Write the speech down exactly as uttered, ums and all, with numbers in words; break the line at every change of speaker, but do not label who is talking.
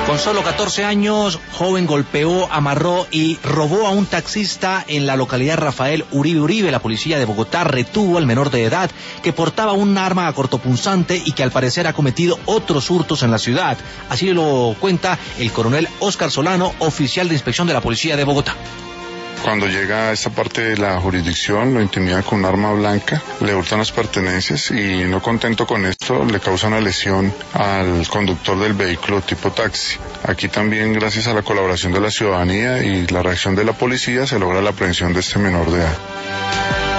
Con solo catorce años, joven golpeó, amarró y robó a un taxista en la localidad Rafael Uribe Uribe. La policía de Bogotá retuvo al menor de edad que portaba un arma cortopunzante y que al parecer ha cometido otros hurtos en la ciudad. Así lo cuenta el coronel Óscar Solano, oficial de inspección de la policía de Bogotá.
Cuando llega a esta parte de la jurisdicción, lo intimidan con un arma blanca, le hurtan las pertenencias y, no contento con esto, le causa una lesión al conductor del vehículo tipo taxi. Aquí también, gracias a la colaboración de la ciudadanía y la reacción de la policía, se logra la aprehensión de este menor de edad.